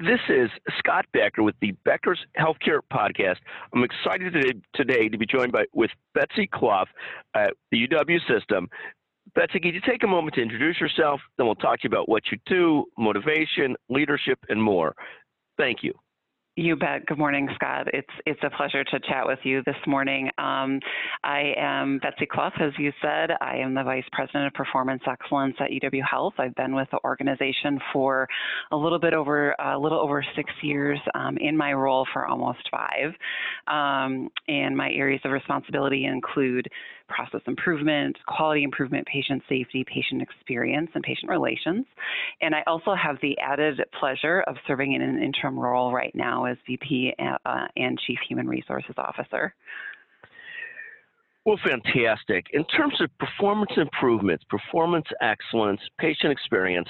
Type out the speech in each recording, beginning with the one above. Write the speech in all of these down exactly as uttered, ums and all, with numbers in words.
This is Scott Becker with the Becker's Healthcare Podcast. I'm excited today, today to be joined by with Betsy Clough at the U W system. Betsy, can you take a moment to introduce yourself? Then we'll talk to you about what you do, motivation, leadership, and more. Thank you. You bet. Good morning, Scott. It's it's a pleasure to chat with you this morning. Um, I am Betsy Clough, as you said. I am the Vice President of Performance Excellence at U W Health. I've been with the organization for a little bit over a little over six years. Um, in my role for almost five, um, and my areas of responsibility include process improvement, quality improvement, patient safety, patient experience, and patient relations. And I also have the added pleasure of serving in an interim role right now as V P uh, and Chief Human Resources Officer. Well, fantastic. In terms of performance improvements, performance excellence, patient experience,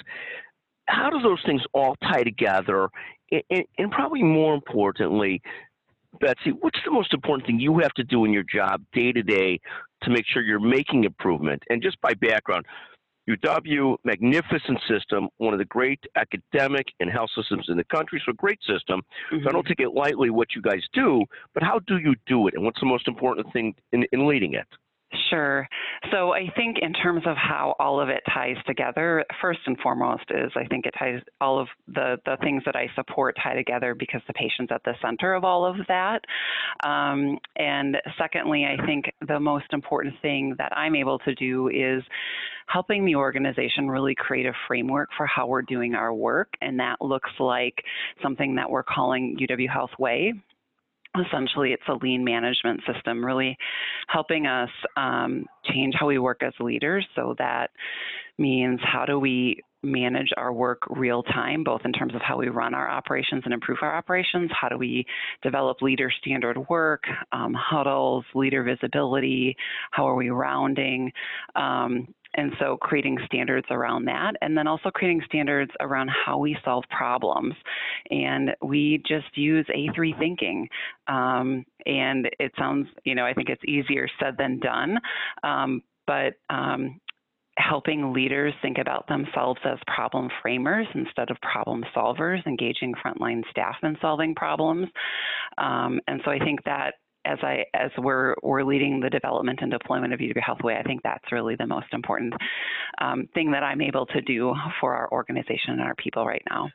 how do those things all tie together? And, and probably more importantly, Betsy, what's the most important thing you have to do in your job day to day to make sure you're making improvement? And just by background, U W, magnificent system, one of the great academic and health systems in the country, so a great system. Mm-hmm. So I don't take it lightly what you guys do, but how do you do it? And what's the most important thing in, in leading it? Sure. So I think in terms of how all of it ties together, first and foremost is I think it ties all of the, the things that I support tie together because the patient's at the center of all of that. Um, and secondly, I think the most important thing that I'm able to do is helping the organization really create a framework for how we're doing our work. And that looks like something that we're calling U W Health Way. Essentially, it's a lean management system, really helping us um, change how we work as leaders. So that means how do we manage our work real time, both in terms of how we run our operations and improve our operations? How do we develop leader standard work, um, huddles, leader visibility? How are we rounding? Um, And so creating standards around that, and then also creating standards around how we solve problems. And we just use A three thinking. Um, and it sounds, you know, I think it's easier said than done, um, but um, helping leaders think about themselves as problem framers instead of problem solvers, engaging frontline staff in solving problems. Um, and so I think that As I as we're we're leading the development and deployment of U W Health Way, I think that's really the most important um, thing that I'm able to do for our organization and our people right now.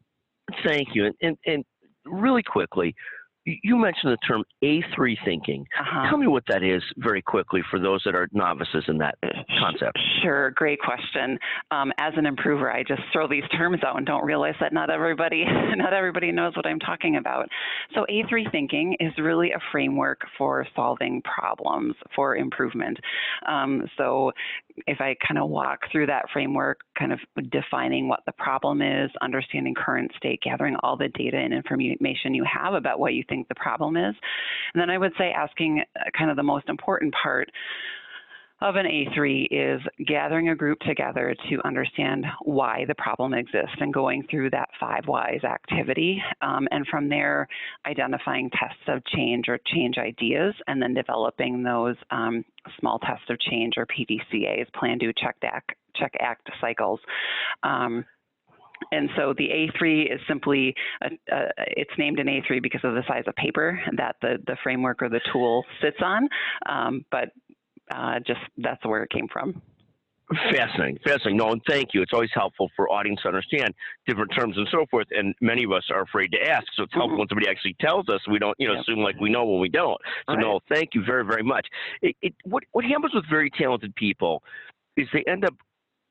Thank you. And and, and really quickly, you mentioned the term A three thinking. Uh-huh. Tell me what that is very quickly for those that are novices in that concept. Sure, great question. Um, as an improver, I just throw these terms out and don't realize that not everybody, not everybody knows what I'm talking about. So A three thinking is really a framework for solving problems, for improvement. Um, so if I kind of walk through that framework, kind of defining what the problem is, understanding current state, gathering all the data and information you have about what you think the problem is. And then I would say asking kind of the most important part of an A three is gathering a group together to understand why the problem exists and going through that five whys activity. Um, and from there, identifying tests of change or change ideas, and then developing those um, small tests of change or P D C As, plan, do, check, act, check, act cycles. Um, And so the A three is simply, a, a, it's named an A three because of the size of paper that the, the framework or the tool sits on, um, but uh, just that's where it came from. Fascinating, fascinating. No, and thank you. It's always helpful for audience to understand different terms and so forth, and many of us are afraid to ask, so it's helpful mm-hmm. when somebody actually tells us. We don't, you know, yep. assume like we know when we don't. So right. no, thank you very, very much. It, it, what, what happens with very talented people is they end up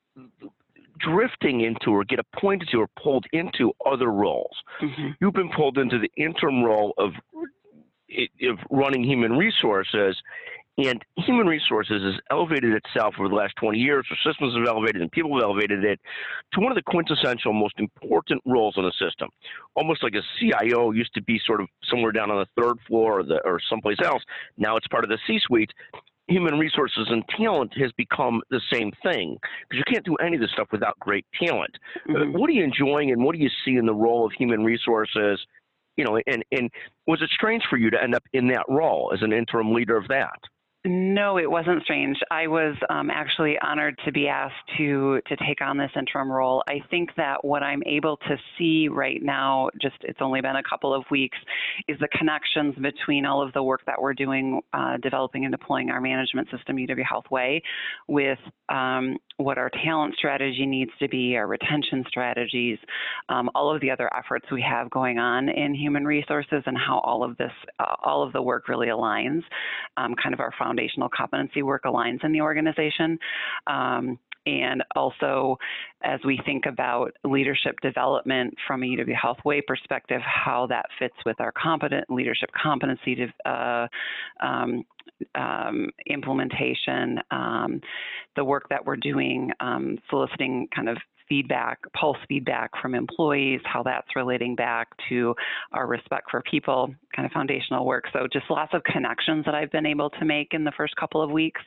drifting into or get appointed to or pulled into other roles. Mm-hmm. You've been pulled into the interim role of, of running human resources, and human resources has elevated itself over the last twenty years, or systems have elevated and people have elevated it to one of the quintessential most important roles in the system. Almost like a C I O used to be sort of somewhere down on the third floor or, the, or someplace else. Now it's part of the C-suite. Human resources and talent has become the same thing, because you can't do any of this stuff without great talent. Mm-hmm. Uh, what are you enjoying, and what do you see in the role of human resources? You know, and, and was it strange for you to end up in that role as an interim leader of that? No, it wasn't strange. I was um, actually honored to be asked to to take on this interim role. I think that what I'm able to see right now, just it's only been a couple of weeks, is the connections between all of the work that we're doing, uh, developing and deploying our management system, U W Health Way, with um, what our talent strategy needs to be, our retention strategies, um, all of the other efforts we have going on in human resources, and how all of this, uh, all of the work really aligns, um, kind of our foundational competency work aligns in the organization. Um, and also, as we think about leadership development from a U W Health Way perspective, how that fits with our competent leadership competency to, uh, um, um, implementation, um, the work that we're doing, um, soliciting kind of feedback, pulse feedback from employees, how that's relating back to our respect for people, kind of foundational work. So just lots of connections that I've been able to make in the first couple of weeks.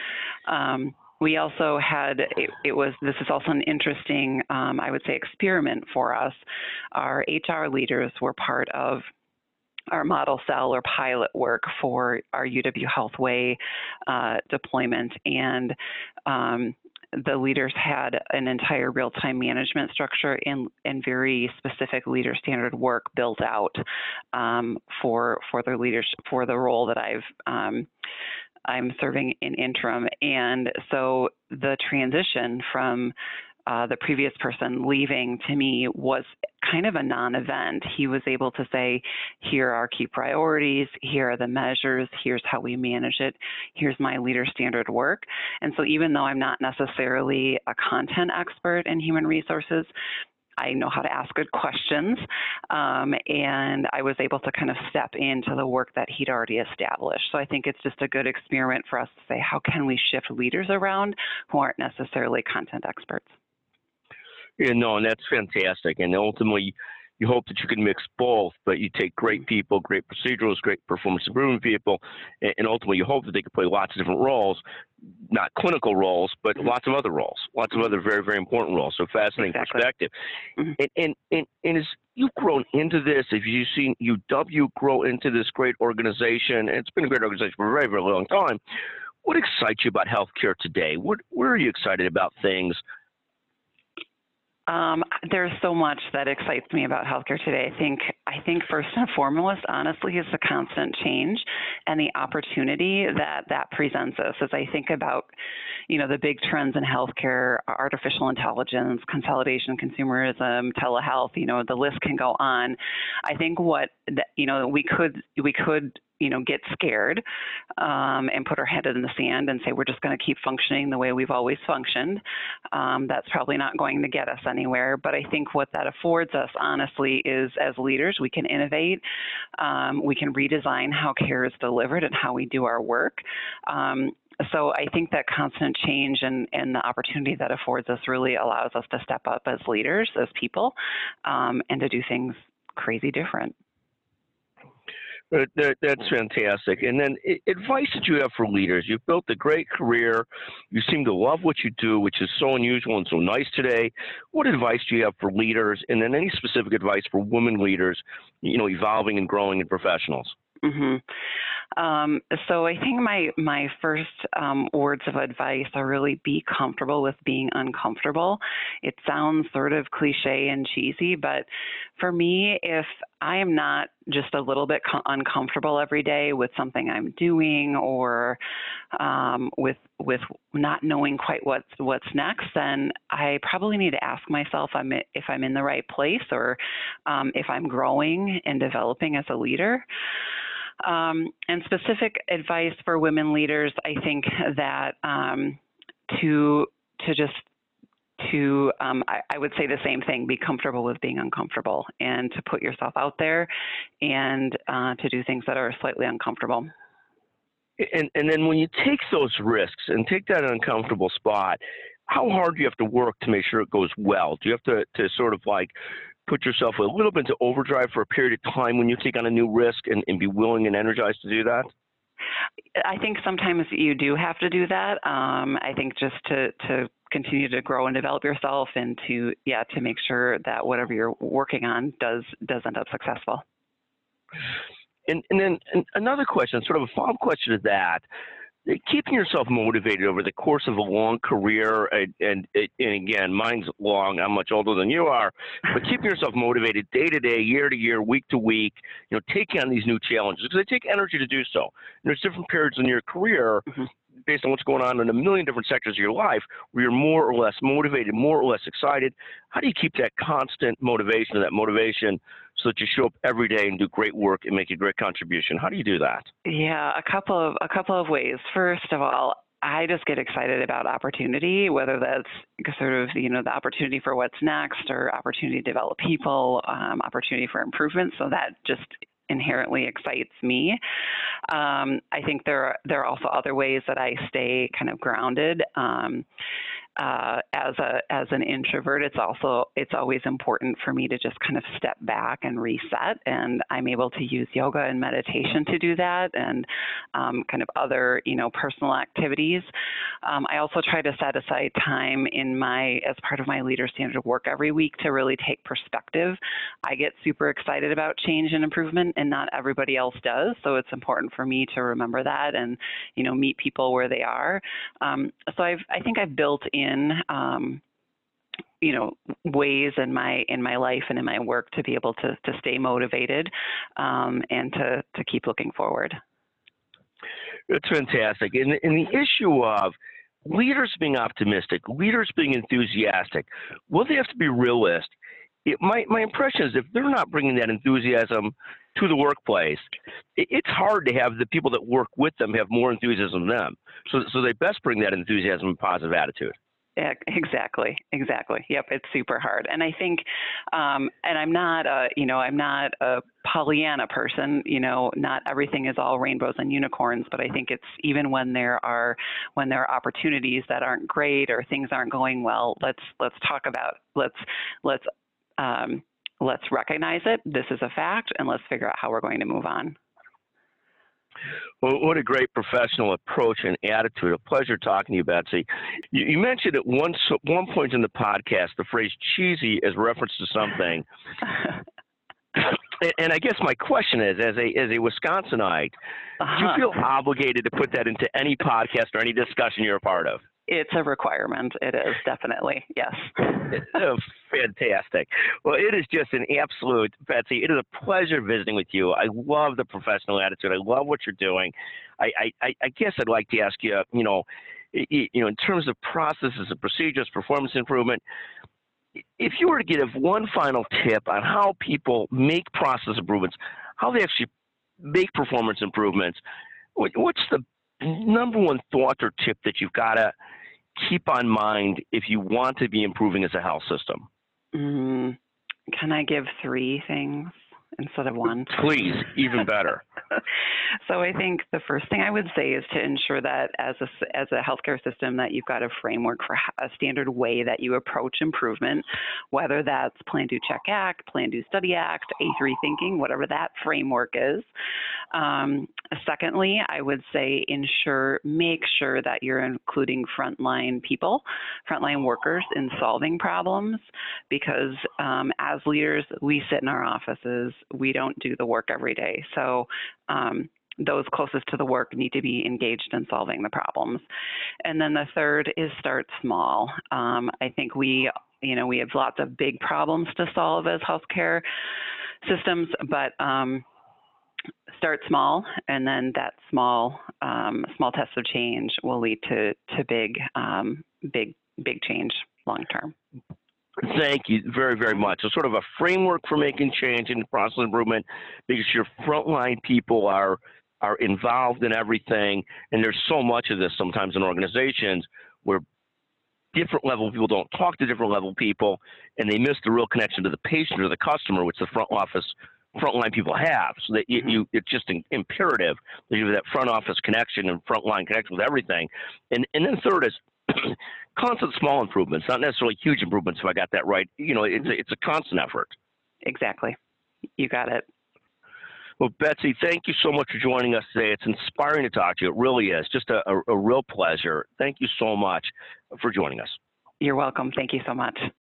Um, we also had, it, it was, this is also an interesting, um, I would say, experiment for us. Our H R leaders were part of our model cell or pilot work for our U W Health Way uh, deployment. And um, the leaders had an entire real-time management structure and, and very specific leader standard work built out um, for for their leadership, for the role that I've um, I'm serving in interim. And so the transition from Uh, the previous person leaving to me was kind of a non-event. He was able to say, here are our key priorities, here are the measures, here's how we manage it, here's my leader standard work. And so even though I'm not necessarily a content expert in human resources, I know how to ask good questions, um, and I was able to kind of step into the work that he'd already established. So I think it's just a good experiment for us to say, how can we shift leaders around who aren't necessarily content experts? Yeah, no, and that's fantastic. And ultimately, you hope that you can mix both, but you take great people, great procedurals, great performance improvement people, and, and ultimately you hope that they can play lots of different roles, not clinical roles, but mm-hmm. lots of other roles, lots of other very, very important roles. So fascinating exactly. perspective. Mm-hmm. And, and, and, and as you've grown into this, if you've seen U W grow into this great organization, and it's been a great organization for a very, very long time, what excites you about healthcare today? What, where are you excited about things? Um, there's so much that excites me about healthcare today. I think, I think first and foremost, honestly, is the constant change and the opportunity that that presents us. As I think about, you know, the big trends in healthcare, artificial intelligence, consolidation, consumerism, telehealth, you know, the list can go on. I think what, you know, we could, we could, you know, get scared um, and put our head in the sand and say, we're just going to keep functioning the way we've always functioned. Um, that's probably not going to get us anywhere. But I think what that affords us, honestly, is as leaders, we can innovate. Um, we can redesign how care is delivered and how we do our work. Um, so I think that constant change and, and the opportunity that affords us really allows us to step up as leaders, as people, um, and to do things crazy different. That, that's fantastic. And then advice that you have for leaders. You've built a great career. You seem to love what you do, which is so unusual and so nice today. What advice do you have for leaders? And then any specific advice for women leaders, you know, evolving and growing in professionals? Mm-hmm. Um, so I think my my first um, words of advice are really be comfortable with being uncomfortable. It sounds sort of cliche and cheesy, but for me, if I am not just a little bit uncomfortable every day with something I'm doing or um, with with not knowing quite what's what's next, then I probably need to ask myself if I'm in the right place or um, if I'm growing and developing as a leader. Um, and specific advice for women leaders, I think that um, to to just to um, I, I would say the same thing: be comfortable with being uncomfortable, and to put yourself out there, and uh, to do things that are slightly uncomfortable. And and then when you take those risks and take that uncomfortable spot, how hard do you have to work to make sure it goes well? Do you have to to sort of like put yourself a little bit into overdrive for a period of time when you take on a new risk and, and be willing and energized to do that? I think sometimes you do have to do that. Um, I think just to, to continue to grow and develop yourself and to, yeah, to make sure that whatever you're working on does, does end up successful. And, and then and another question, sort of a follow-up question to that. keeping yourself motivated over the course of a long career, and, and, and again, mine's long, I'm much older than you are, but keeping yourself motivated day to day, year to year, week to week, you know, taking on these new challenges, because they take energy to do so. And there's different periods in your career, mm-hmm. based on what's going on in a million different sectors of your life, where you're more or less motivated, more or less excited. How do you keep that constant motivation, that motivation, so that you show up every day and do great work and make a great contribution? How do you do that? Yeah, a couple of a couple of ways. First of all, I just get excited about opportunity, whether that's sort of, you know, the opportunity for what's next, or opportunity to develop people, um, opportunity for improvement. So that just inherently excites me. Um, I think there are, there are also other ways that I stay kind of grounded. Um, uh, as a as an introvert, it's also it's always important for me to just kind of step back and reset, and I'm able to use yoga and meditation to do that, and um, kind of other, you know, personal activities. Um, I also try to set aside time in my as part of my Leader Standard work every week to really take perspective. I get super excited about change and improvement, and not everybody else does, so it's important for me to remember that and, you know, meet people where they are. Um, so I've I think I've built in in um, you know, ways in my in my life and in my work to be able to to stay motivated um, and to to keep looking forward. It's fantastic. And, and the issue of leaders being optimistic, leaders being enthusiastic, well, they have to be realistic. It, my my impression is if they're not bringing that enthusiasm to the workplace, it, it's hard to have the people that work with them have more enthusiasm than them. So so they best bring that enthusiasm and positive attitude. Yeah, exactly, exactly. Yep, it's super hard. And I think, um, and I'm not a, you know, I'm not a Pollyanna person, you know, not everything is all rainbows and unicorns, but I think it's even when there are, when there are opportunities that aren't great or things aren't going well, let's, let's talk about, let's, let's, um, let's recognize it. This is a fact, and let's figure out how we're going to move on. Well, what a great professional approach and attitude. A pleasure talking to you, Betsy. You, you mentioned at one, one point in the podcast the phrase cheesy as reference to something. and, and I guess my question is, as a, as a Wisconsinite, uh-huh. do you feel obligated to put that into any podcast or any discussion you're a part of? It's a requirement. It is, definitely, yes. Oh, fantastic. Well, it is just an absolute, Betsy, it is a pleasure visiting with you. I love the professional attitude. I love what you're doing. I, I, I guess I'd like to ask you, you know, you know, in terms of processes and procedures, performance improvement, if you were to give one final tip on how people make process improvements, how they actually make performance improvements, what's the number one thought or tip that you've got to keep on mind if you want to be improving as a health system? Mm, can I give three things instead of one? Please, even better. So I think the first thing I would say is to ensure that as a, as a healthcare system that you've got a framework for a standard way that you approach improvement, whether that's Plan, Do, Check, Act, Plan, Do, Study, Act, A three thinking, whatever that framework is. Um, secondly, I would say ensure, make sure that you're including frontline people, frontline workers in solving problems, because um, as leaders, we sit in our offices, we don't do the work every day. So um, those closest to the work need to be engaged in solving the problems. And then the third is start small. Um, I think we, you know, we have lots of big problems to solve as healthcare systems, but um, start small, and then that small, um, small test of change will lead to to big, um, big, big change long term. Thank you very, very much. So sort of a framework for making change and process improvement, because your frontline people are are involved in everything, and there's so much of this sometimes in organizations where different level people don't talk to different level people, and they miss the real connection to the patient or the customer, which the front office frontline people have. So that you, you it's just an imperative that you have that front office connection and frontline connection with everything. And and then third is constant small improvements, not necessarily huge improvements, if I got that right. You know, it's a, it's a constant effort. Exactly. You got it. Well, Betsy, thank you so much for joining us today. It's inspiring to talk to you. It really is. Just a, a, a real pleasure. Thank you so much for joining us. You're welcome. Thank you so much.